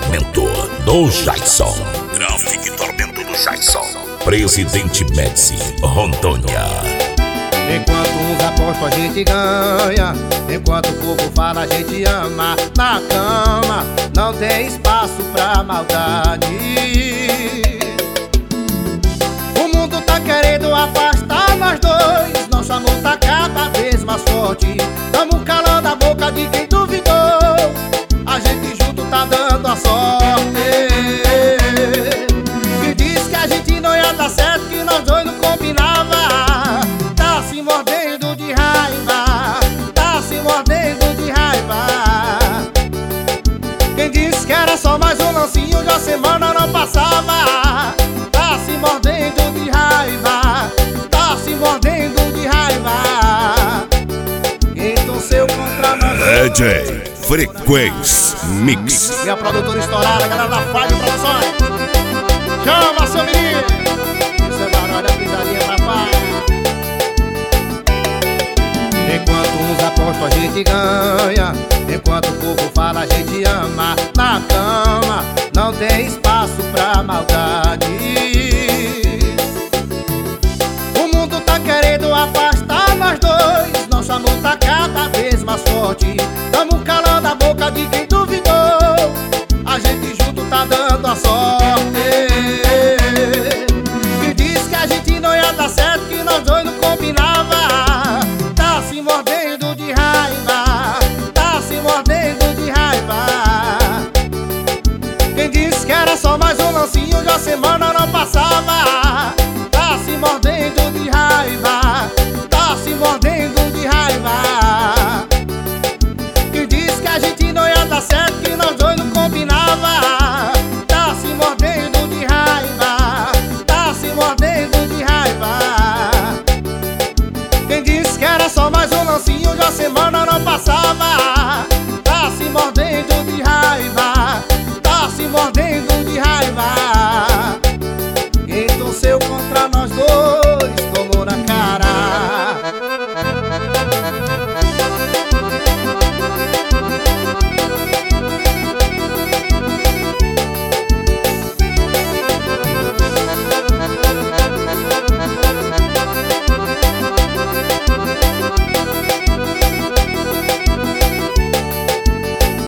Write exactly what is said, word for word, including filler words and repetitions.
Tormento do Jason. Graphic Tormento do Jason. Presidente Médici, Rondônia. Enquanto uns apostam a gente ganha, enquanto o povo fala a gente ama. Na cama não tem espaço pra maldade. O mundo tá querendo afastar nós dois, nosso amor tá cada vez mais forte. Tamo calando a boca de quem duvidou, a gente junto tá dando a sorte. Que diz que a gente não ia dar certo, que nós dois não combinava. Tá se mordendo de raiva, tá se mordendo de raiva. Quem disse que era só mais um lancinho, já semana não passava. Tá se mordendo de raiva, tá se mordendo de raiva. Quem torceu contra nós? D J Frequência Mix. E a produtora estourada, a galera da Fábio Produções. Chama, seu menino. Isso é barulho da pisadinha, papai. Enquanto uns apostam a gente ganha, enquanto o povo fala a gente ama. Na cama não tem espaço pra maldade. O mundo tá querendo afastar nós dois, nosso amor tá cada vez mais forte. Tamo calando a boca de quem duvidou, a gente junto tá dando a sorte. Que diz que a gente não ia dar certo, que nós dois não combinava. Tá se mordendo de raiva, tá se mordendo de raiva. Quem disse que era só mais um lancinho, já semana não passava. Tá se mordendo de raiva, tá se mordendo de raiva. Quem disse que a gente não ia dar certo, que nós dois não combinava. Tá se mordendo de raiva, tá se mordendo de raiva. Quem disse que era só mais um lancinho, já semana não passava.